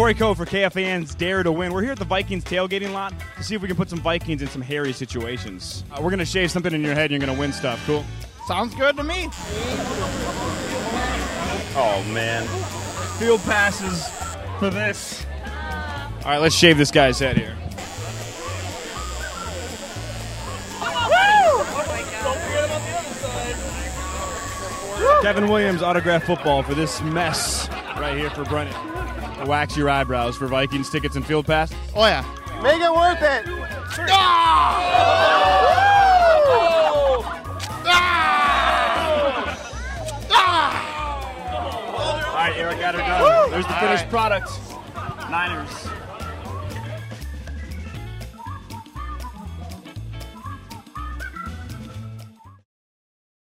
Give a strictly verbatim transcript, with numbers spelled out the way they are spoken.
Corey Coe for K F A N's Dare to Win. We're here at the Vikings tailgating lot to see if we can put some Vikings in some hairy situations. Uh, we're going to shave something in your head and you're going to win stuff. Cool? Sounds good to me. Oh, man. Field passes for this. All right, let's shave this guy's head here. Kevin Williams autographed football for this mess right here for Brennan. Wax your eyebrows for Vikings tickets and field pass. Oh, yeah. Make it worth it. All right, Eric got her done. There's the finished product. Niners.